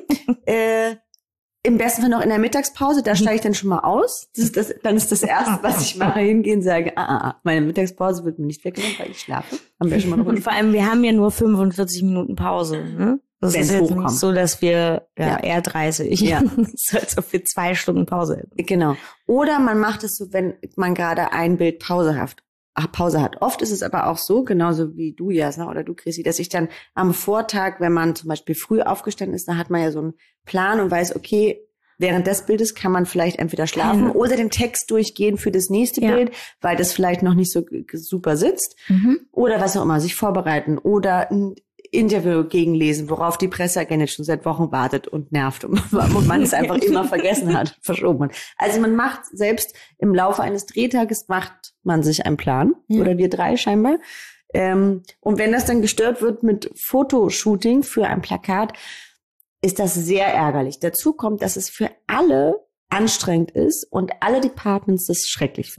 Im besten Fall noch in der Mittagspause, da steige ich dann schon mal aus. Dann ist das Erste, was ich mache, hingehen und sage, meine Mittagspause wird mir nicht weggenommen, weil ich schlafe. Haben wir schon mal und vor allem, wir haben ja nur 45 Minuten Pause, ne? Das ist jetzt nicht so, dass wir, eher 30. Ja. Das ist halt so für 2 Stunden Pause hätten. Genau. Oder man macht es so, wenn man gerade ein Bild Pause hat. Oft ist es aber auch so, genauso wie du, Jasna, oder du, Chrissy, dass ich dann am Vortag, wenn man zum Beispiel früh aufgestanden ist, da hat man ja so einen Plan und weiß, okay, während des Bildes kann man vielleicht entweder schlafen oder den Text durchgehen für das nächste Bild, weil das vielleicht noch nicht so super sitzt. Oder was auch immer, sich vorbereiten oder ein Interview gegenlesen, worauf die Presseagentin schon seit Wochen wartet und nervt und man es einfach immer vergessen hat, verschoben hat. Also man macht selbst im Laufe eines Drehtages macht man sich einen Plan, oder wir 3 scheinbar. Und wenn das dann gestört wird mit Fotoshooting für ein Plakat, ist das sehr ärgerlich. Dazu kommt, dass es für alle anstrengend ist und alle Departments das schrecklich finden.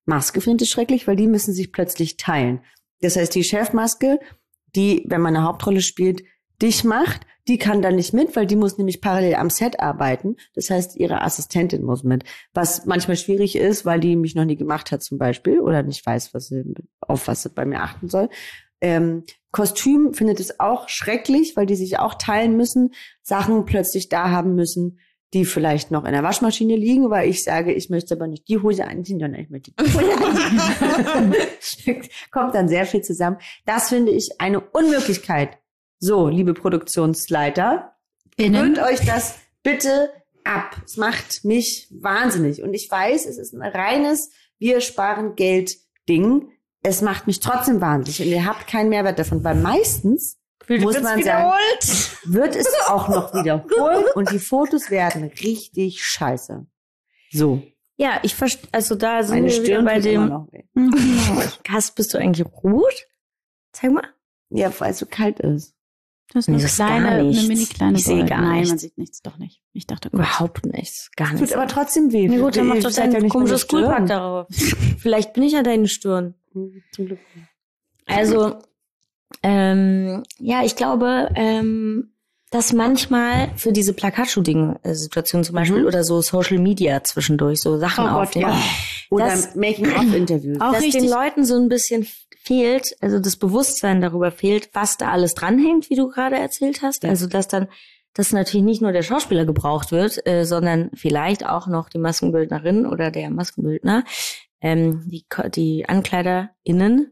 Maske findet es schrecklich, weil die müssen sich plötzlich teilen. Das heißt, die Chefmaske, die, wenn man eine Hauptrolle spielt, dich macht, die kann dann nicht mit, weil die muss nämlich parallel am Set arbeiten. Das heißt, ihre Assistentin muss mit. Was manchmal schwierig ist, weil die mich noch nie gemacht hat zum Beispiel oder nicht weiß, auf was sie bei mir achten soll. Kostüm findet es auch schrecklich, weil die sich auch teilen müssen, Sachen plötzlich da haben müssen, die vielleicht noch in der Waschmaschine liegen, weil ich sage, ich möchte aber nicht die Hose anziehen, sondern ich möchte die Hose anziehen. Kommt dann sehr viel zusammen. Das finde ich eine Unmöglichkeit. So, liebe Produktionsleiter, gewöhnt euch das bitte ab. Es macht mich wahnsinnig. Und ich weiß, es ist ein reines wir sparen Geld-Ding. Es macht mich trotzdem wahnsinnig. Und ihr habt keinen Mehrwert davon, weil meistens muss man sagen, wird es auch noch wiederholt und die Fotos werden richtig scheiße. So. Ja, ich verstehe, also da sind wir wieder bei dem. Bist du eigentlich rot? Zeig mal. Ja, weil es so kalt ist. Das ist eine mini-kleine Ich sehe gar nichts. Nein, man sieht nichts, doch nicht. Ich dachte überhaupt nichts, gar nichts. Tut aber trotzdem weh. Na gut, dann mach doch dein komisches Coolpack darauf. Vielleicht bin ich ja deine Stirn. Zum Glück. Also, ja, ich glaube, dass manchmal für diese Plakatshooting-Situation zum Beispiel oder so Social Media zwischendurch so Sachen aufnehmen. Ja. Oder Making-of-Interviews. Dass den Leuten so ein bisschen fehlt, also das Bewusstsein darüber fehlt, was da alles dranhängt, wie du gerade erzählt hast. Ja. Also dass natürlich nicht nur der Schauspieler gebraucht wird, sondern vielleicht auch noch die Maskenbildnerin oder der Maskenbildner, die AnkleiderInnen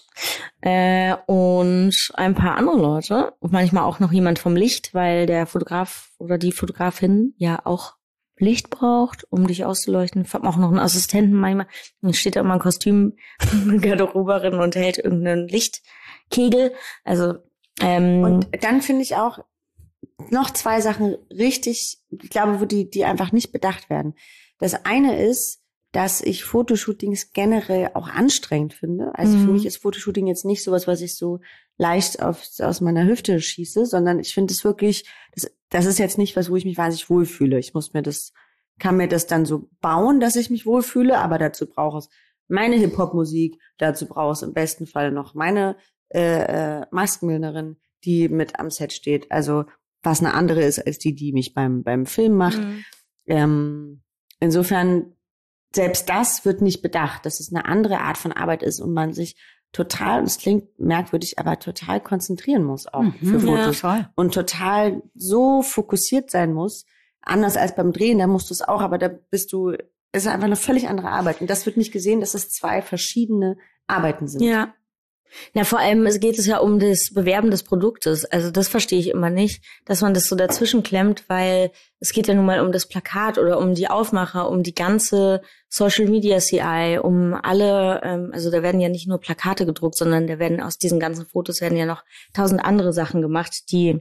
und ein paar andere Leute und manchmal auch noch jemand vom Licht, weil der Fotograf oder die Fotografin ja auch Licht braucht, um dich auszuleuchten. Ich habe auch noch einen Assistenten manchmal. Dann steht da immer ein Kostüm, eine Garderoberin und hält irgendeinen Lichtkegel. Also und dann finde ich auch noch zwei Sachen richtig, ich glaube, wo die einfach nicht bedacht werden. Das eine ist, dass ich Fotoshootings generell auch anstrengend finde. Also für mich ist Fotoshooting jetzt nicht sowas, was ich so leicht aus meiner Hüfte schieße, sondern ich finde es wirklich, das ist jetzt nicht was, wo ich mich wahnsinnig wohlfühle. Kann mir das dann so bauen, dass ich mich wohlfühle, aber dazu brauche es meine Hip-Hop-Musik, dazu brauche es im besten Fall noch meine Maskenbildnerin, die mit am Set steht. Also was eine andere ist, als die mich beim Film macht. Insofern selbst das wird nicht bedacht, dass es eine andere Art von Arbeit ist und man sich total, und es klingt merkwürdig, aber total konzentrieren muss auch für Fotos. Ja, und total so fokussiert sein muss, anders als beim Drehen, da musst du es auch, aber da es ist einfach eine völlig andere Arbeit. Und das wird nicht gesehen, dass es zwei verschiedene Arbeiten sind. Ja. Na, vor allem geht es ja um das Bewerben des Produktes. Also das verstehe ich immer nicht, dass man das so dazwischen klemmt, weil es geht ja nun mal um das Plakat oder um die Aufmacher, um die ganze Social Media CI, um alle, also da werden ja nicht nur Plakate gedruckt, sondern da werden aus diesen ganzen Fotos werden ja noch 1000 andere Sachen gemacht, die,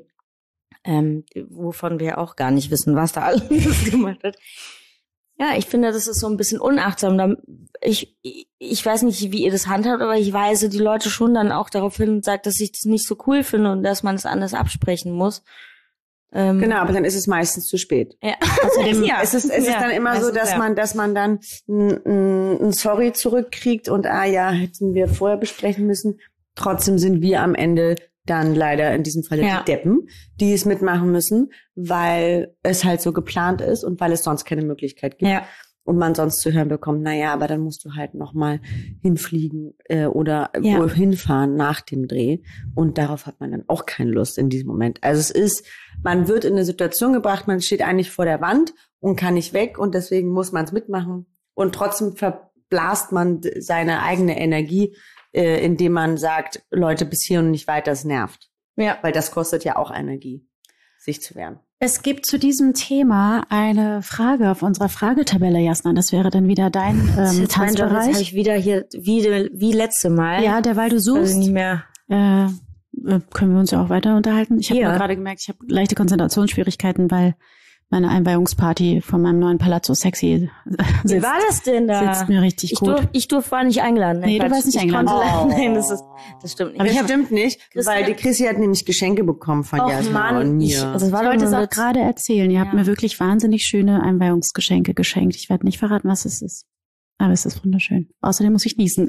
wovon wir auch gar nicht wissen, was da alles gemacht wird. Ja, ich finde, das ist so ein bisschen unachtsam. Ich weiß nicht, wie ihr das handhabt, aber ich weise die Leute schon dann auch darauf hin und sage, dass ich das nicht so cool finde und dass man es anders absprechen muss. Genau, aber dann ist es meistens zu spät. Ja. Außerdem es ist dann immer so, dass man dann ein Sorry zurückkriegt und hätten wir vorher besprechen müssen. Trotzdem sind wir am Ende dann leider in diesem Fall die Deppen, die es mitmachen müssen, weil es halt so geplant ist und weil es sonst keine Möglichkeit gibt. Ja. Und man sonst zu hören bekommt, aber dann musst du halt nochmal hinfliegen oder hinfahren nach dem Dreh. Und darauf hat man dann auch keine Lust in diesem Moment. Also man wird in eine Situation gebracht, man steht eigentlich vor der Wand und kann nicht weg und deswegen muss man es mitmachen. Und trotzdem verblasst man seine eigene Energie, indem man sagt, Leute, bis hier und nicht weiter, es nervt. Ja. Weil das kostet ja auch Energie, sich zu wehren. Es gibt zu diesem Thema eine Frage auf unserer Fragetabelle, Jasna. Das wäre dann wieder dein Tanzbereich. Jetzt habe ich wieder hier, wie letzte Mal. Ja, derweil du suchst. Also nicht mehr. Können wir uns ja auch weiter unterhalten. Ich habe gerade gemerkt, ich habe leichte Konzentrationsschwierigkeiten, weil meine Einweihungsparty von meinem neuen Palazzo Sexy Wie war das denn da? Sitzt mir richtig gut. Ich war nicht eingeladen. Nee, du warst nicht eingeladen. Nein, das stimmt nicht. Aber das stimmt nicht, weil die Chrissy hat nämlich Geschenke bekommen von Jasna und mir. Ich wollte es auch gerade erzählen. Ihr habt mir wirklich wahnsinnig schöne Einweihungsgeschenke geschenkt. Ich werde nicht verraten, was es ist. Aber es ist wunderschön. Außerdem muss ich niesen.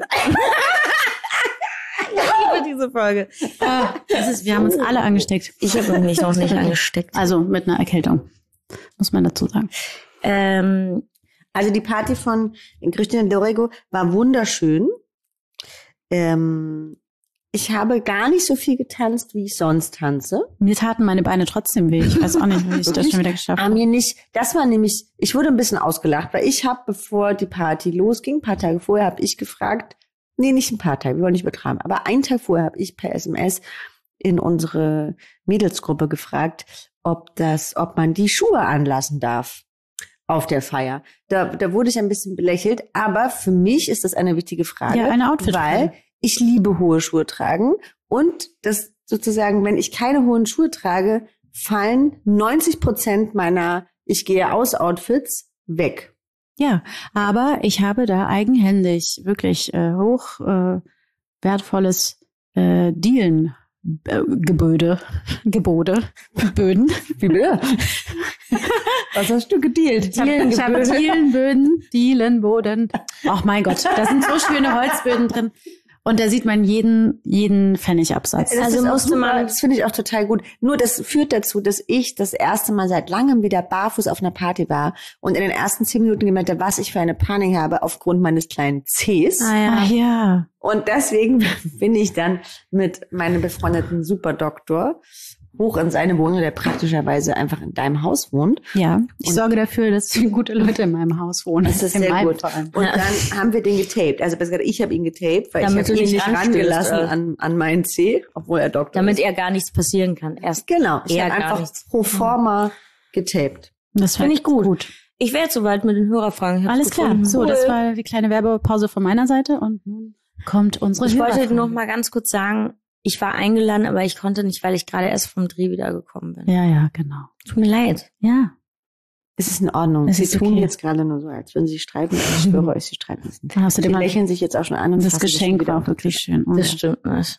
Ich liebe diese Folge. Wir haben uns alle angesteckt. Ich habe mich noch nicht angesteckt. Also mit einer Erkältung, muss man dazu sagen. Also die Party von Cristina Dorrego war wunderschön. Ich habe gar nicht so viel getanzt, wie ich sonst tanze. Mir taten meine Beine trotzdem weh. Ich weiß auch nicht, wie ich das schon wieder geschafft habe. Mir nicht. Das war nämlich, ich wurde ein bisschen ausgelacht, weil ich habe, bevor die Party losging, ein paar Tage vorher, habe ich gefragt, nee, nicht ein paar Tage, wir wollen nicht übertreiben, aber einen Tag vorher habe ich per SMS in unsere Mädelsgruppe gefragt, ob man die Schuhe anlassen darf auf der Feier. Da wurde ich ein bisschen belächelt, aber für mich ist das eine wichtige Frage, ja, eine Outfit, weil ich liebe hohe Schuhe tragen und das sozusagen, wenn ich keine hohen Schuhe trage, fallen 90% meiner Ich-gehe-aus-Outfits weg. Ja, aber ich habe da eigenhändig wirklich hoch wertvolles Böden. Wie bitte? Was hast du gedealt? Ich habe Dielenboden. Ach mein Gott, da sind so schöne Holzböden drin. Und da sieht man jeden Pfennigabsatz. Das finde ich auch total gut. Nur das führt dazu, dass ich das erste Mal seit langem wieder barfuß auf einer Party war und in den ersten 10 Minuten gemerkt habe, was ich für eine Panik habe aufgrund meines kleinen Zehs. Ja. Und deswegen bin ich dann mit meinem befreundeten Superdoktor hoch in seine Wohnung, der praktischerweise einfach in deinem Haus wohnt. Ja, ich sorge dafür, dass gute Leute in meinem Haus wohnen. Das ist sehr gut. Und dann haben wir den getaped. Also besser gesagt, ich habe ihn getaped, weil damit ich habe ihn nicht rangelassen an meinen Zeh, obwohl er Doktor damit ist. er gar nichts passieren kann. Genau, ich habe einfach pro forma getaped. Das finde ich gut. Ich wäre jetzt soweit mit den Hörerfragen. Alles klar. So, das war die kleine Werbepause von meiner Seite und nun kommt unsere Hörerfrage. Ich wollte noch mal ganz kurz sagen, ich war eingeladen, aber ich konnte nicht, weil ich gerade erst vom Dreh wiedergekommen bin. Ja, genau. Tut mir leid. Ja. Es ist in Ordnung. Sie tun jetzt gerade nur so, als würden sie streiten. Ich schwöre euch, sie streiten nicht. Sie lächeln sich jetzt auch schon an. Und das Geschenk war auch wirklich schön. Das stimmt nicht.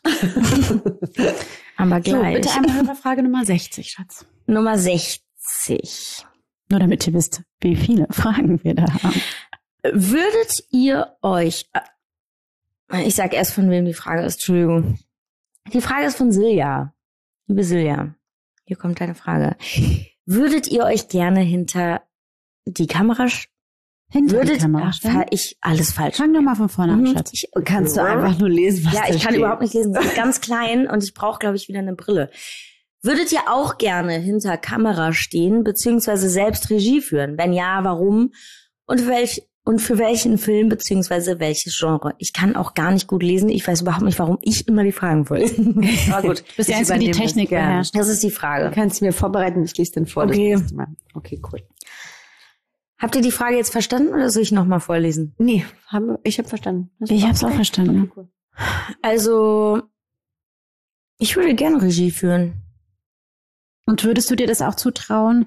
Aber gleich. So, bitte einmal Hörerfrage Nummer 60, Schatz. Nummer 60. Nur damit ihr wisst, wie viele Fragen wir da haben. Würdet ihr euch... Ich sag erst, von wem die Frage ist. Entschuldigung. Die Frage ist von Silja. Liebe Silja, hier kommt deine Frage. Würdet ihr euch gerne hinter die Kamera stellen? Ich alles falsch. Fang doch mal von vorne an, Schatz. Kannst du einfach nur lesen, was da steht? Ich kann überhaupt nicht lesen. Das ist ganz klein und ich brauche, glaube ich, wieder eine Brille. Würdet ihr auch gerne hinter Kamera stehen, beziehungsweise selbst Regie führen? Wenn ja, warum? Und für welchen Film, beziehungsweise welches Genre? Ich kann auch gar nicht gut lesen. Ich weiß überhaupt nicht, warum ich immer die Fragen vorlese. Aber gut. Bis jetzt die Technik beherrscht. Das ist die Frage. Du kannst mir vorbereiten, ich lese den vor. Okay. Okay, cool. Habt ihr die Frage jetzt verstanden oder soll ich nochmal vorlesen? Nee, ich habe verstanden. Ich habe es auch verstanden. Okay, cool. Also, ich würde gerne Regie führen. Und würdest du dir das auch zutrauen?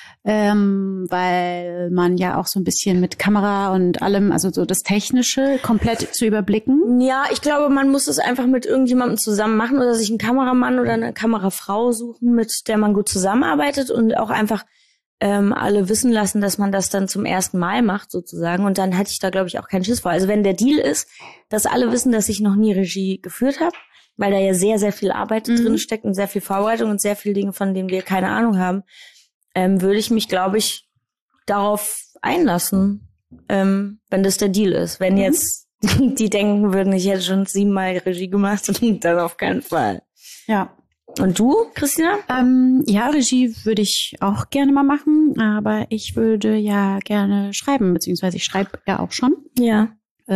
Weil man ja auch so ein bisschen mit Kamera und allem, also so das Technische komplett zu überblicken. Ja, ich glaube, man muss es einfach mit irgendjemandem zusammen machen oder sich einen Kameramann oder eine Kamerafrau suchen, mit der man gut zusammenarbeitet und auch einfach alle wissen lassen, dass man das dann zum ersten Mal macht sozusagen. Und dann hätte ich da, glaube ich, auch keinen Schiss vor. Also wenn der Deal ist, dass alle wissen, dass ich noch nie Regie geführt habe, weil da ja sehr, sehr viel Arbeit drin steckt und sehr viel Vorbereitung und sehr viele Dinge, von denen wir keine Ahnung haben, würde ich mich, glaube ich, darauf einlassen, wenn das der Deal ist. Wenn jetzt die denken würden, ich hätte schon 7-mal Regie gemacht, dann auf keinen Fall. Ja. Und du, Christina? Ja, Regie würde ich auch gerne mal machen, aber ich würde ja gerne schreiben, beziehungsweise ich schreibe ja auch schon. Ja.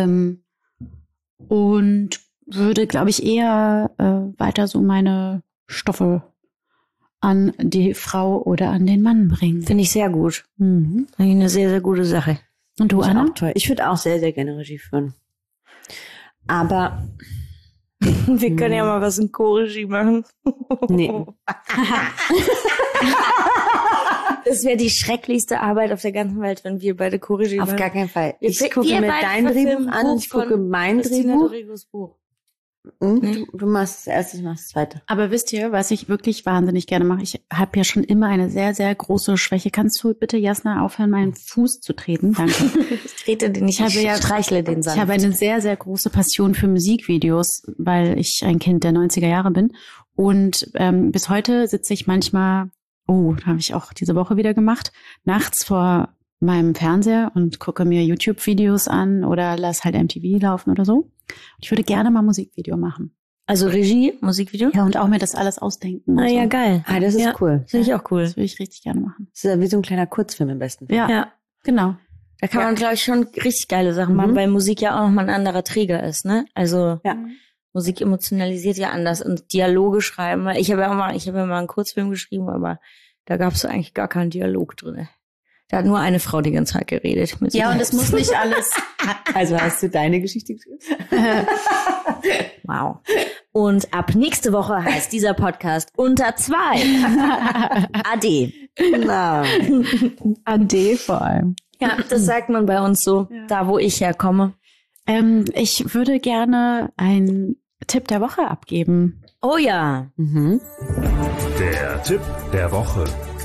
Und würde, glaube ich, eher weiter so meine Stoffe an die Frau oder an den Mann bringen. Finde ich sehr gut. Eine sehr, sehr gute Sache. Und du, Anna? Auch toll. Ich würde auch sehr, sehr gerne Regie führen. Aber wir können ja mal was in Co-Regie machen. Nee. Das wäre die schrecklichste Arbeit auf der ganzen Welt, wenn wir beide Co-Regie machen. Auf gar keinen Fall. Ich gucke mir dein Drehbuch an, ich gucke mein Drehbuch. Du machst das erste, ich mach das zweite. Aber wisst ihr, was ich wirklich wahnsinnig gerne mache? Ich habe ja schon immer eine sehr, sehr große Schwäche. Kannst du bitte, Jasna, aufhören, meinen Fuß zu treten? Danke. Ich trete den nicht, streichle den sanft. Ich habe eine sehr, sehr große Passion für Musikvideos, weil ich ein Kind der 90er Jahre bin. Und bis heute sitze ich manchmal, habe ich auch diese Woche wieder gemacht, nachts vor meinem Fernseher und gucke mir YouTube-Videos an oder lass halt MTV laufen oder so. Ich würde gerne mal Musikvideo machen. Also Regie, Musikvideo? Ja, und auch mir das alles ausdenken. Ah, ja, geil. Ah, das ist cool. Finde ich auch cool. Das würde ich richtig gerne machen. Das ist ja wie so ein kleiner Kurzfilm im besten Fall. Ja, genau. Da kann man, glaube ich, schon richtig geile Sachen machen, weil Musik ja auch nochmal ein anderer Träger ist, ne? Also Musik emotionalisiert ja anders und Dialoge schreiben. Ich habe ja mal einen Kurzfilm geschrieben, aber da gab es eigentlich gar keinen Dialog drin. Da hat nur eine Frau die ganze Zeit geredet. Ja, und es muss nicht alles. Also hast du deine Geschichte geschrieben? Wow. Und ab nächste Woche heißt dieser Podcast Unter 2. Ade. Na. Ade vor allem. Ja, das sagt man bei uns so, da wo ich herkomme. Ich würde gerne einen Tipp der Woche abgeben. Oh ja. Der Tipp der Woche.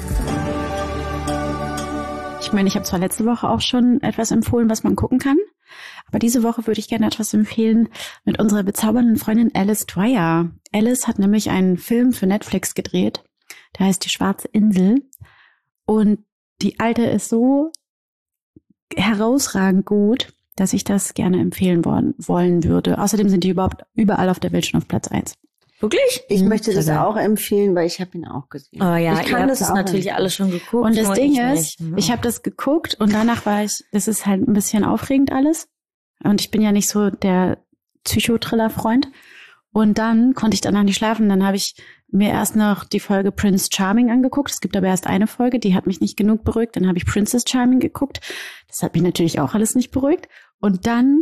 Ich meine, ich habe zwar letzte Woche auch schon etwas empfohlen, was man gucken kann, aber diese Woche würde ich gerne etwas empfehlen mit unserer bezaubernden Freundin Alice Dwyer. Alice hat nämlich einen Film für Netflix gedreht, der heißt Die Schwarze Insel. Und die Alte ist so herausragend gut, dass ich das gerne empfehlen wollen würde. Außerdem sind die überall auf der Welt schon auf Platz 1. Wirklich? Ich möchte das auch empfehlen, weil ich habe ihn auch gesehen. Oh ja, ich kann das auch natürlich alles schon geguckt. Und das Ding ist, ich habe das geguckt und danach das ist halt ein bisschen aufregend alles. Und ich bin ja nicht so der Psychotriller-Freund. Und dann konnte ich danach nicht schlafen. Dann habe ich mir erst noch die Folge Prince Charming angeguckt. Es gibt aber erst eine Folge, die hat mich nicht genug beruhigt. Dann habe ich Princess Charming geguckt. Das hat mich natürlich auch alles nicht beruhigt. Und dann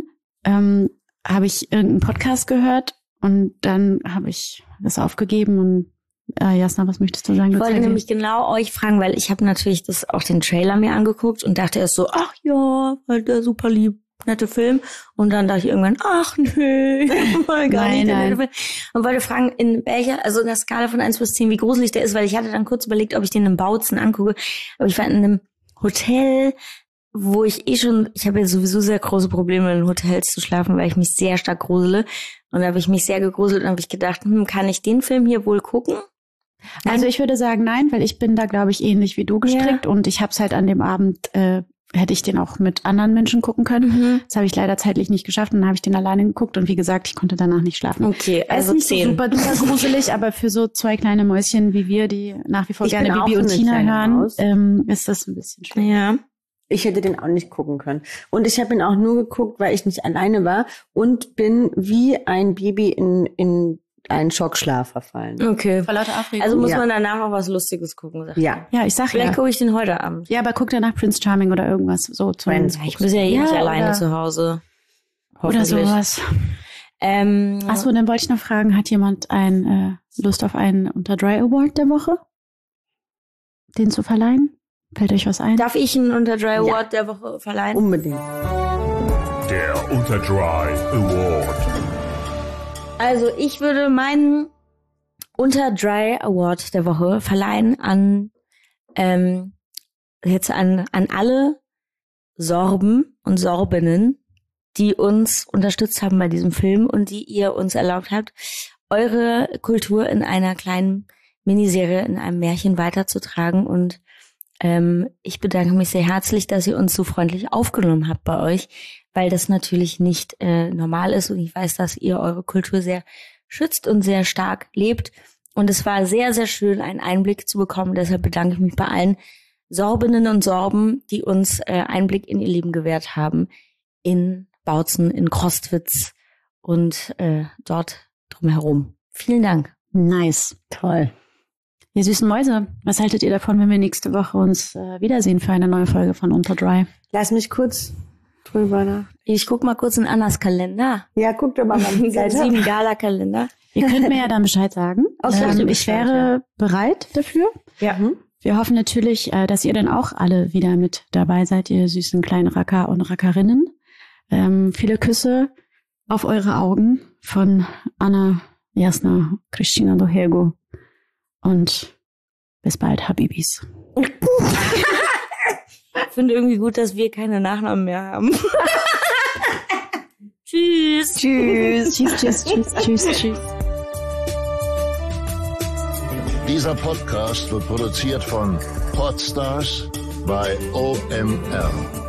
habe ich irgendeinen Podcast gehört. Und dann habe ich das aufgegeben und Jasna, was möchtest du sagen? Ich wollte nämlich genau euch fragen, weil ich habe natürlich auch den Trailer mir angeguckt und dachte erst so, ach ja, der super lieb, nette Film. Und dann dachte ich irgendwann, ach nee, mal gar nicht der nette Film. Und wollte fragen, in der Skala von 1 bis 10, wie gruselig der ist, weil ich hatte dann kurz überlegt, ob ich den im Bautzen angucke. Aber ich war in einem Hotel, wo ich habe ja sowieso sehr große Probleme, in Hotels zu schlafen, weil ich mich sehr stark grusele. Und da habe ich mich sehr gegruselt und habe ich gedacht, kann ich den Film hier wohl gucken? Also ich würde sagen, nein, weil ich bin da, glaube ich, ähnlich wie du gestrickt. Und ich habe es halt an dem Abend, hätte ich den auch mit anderen Menschen gucken können. Das habe ich leider zeitlich nicht geschafft und dann habe ich den alleine geguckt. Und wie gesagt, ich konnte danach nicht schlafen. Okay, also es ist nicht 10. So super gruselig, aber für so zwei kleine Mäuschen wie wir, die nach wie vor gerne Bibi und Tina hören, ist das ein bisschen schwer. Ja. Ich hätte den auch nicht gucken können. Und ich habe ihn auch nur geguckt, weil ich nicht alleine war und bin wie ein Baby in einen Schockschlaf verfallen. Okay. Vor lauter Aufregung. Also muss man danach auch was Lustiges gucken. Ja. Ja, ich sag Vielleicht gucke ich den heute Abend. Ja, aber guck danach Prince Charming oder irgendwas. So Friends. Ich bin ja nicht alleine zu Hause. Oder sowas. Achso, dann wollte ich noch fragen, hat jemand Lust auf einen Unter Dry Award der Woche? Den zu verleihen? Fällt euch was ein? Darf ich einen Unter Dry Award der Woche verleihen? Unbedingt. Der Unter Dry Award. Also ich würde meinen Unter Dry Award der Woche verleihen an alle Sorben und Sorbinnen, die uns unterstützt haben bei diesem Film und die ihr uns erlaubt habt, eure Kultur in einer kleinen Miniserie, in einem Märchen weiterzutragen. Und ich bedanke mich sehr herzlich, dass ihr uns so freundlich aufgenommen habt bei euch, weil das natürlich nicht normal ist und ich weiß, dass ihr eure Kultur sehr schützt und sehr stark lebt. Und es war sehr, sehr schön, einen Einblick zu bekommen. Deshalb bedanke ich mich bei allen Sorbinnen und Sorben, die uns Einblick in ihr Leben gewährt haben, in Bautzen, in Crostwitz und dort drumherum. Vielen Dank. Nice. Toll. Ihr süßen Mäuse, was haltet ihr davon, wenn wir nächste Woche uns wiedersehen für eine neue Folge von Unter Dry? Lass mich kurz drüber nach. Ich guck mal kurz in Annas Kalender. Ja, guck doch mal meine Seite. 7 Gala-Kalender. Ihr könnt mir ja dann Bescheid sagen. Okay, ich wäre bereit dafür. Ja. Wir hoffen natürlich, dass ihr dann auch alle wieder mit dabei seid, ihr süßen kleinen Racker und Rackerinnen. Viele Küsse auf eure Augen, von Anna, Jasna, Christina Dohergo und bis bald, Habibis. Ich finde irgendwie gut, dass wir keine Nachnamen mehr haben. Tschüss. Tschüss. Tschüss, tschüss, tschüss, tschüss, tschüss. Dieser Podcast wird produziert von Podstars bei OMR.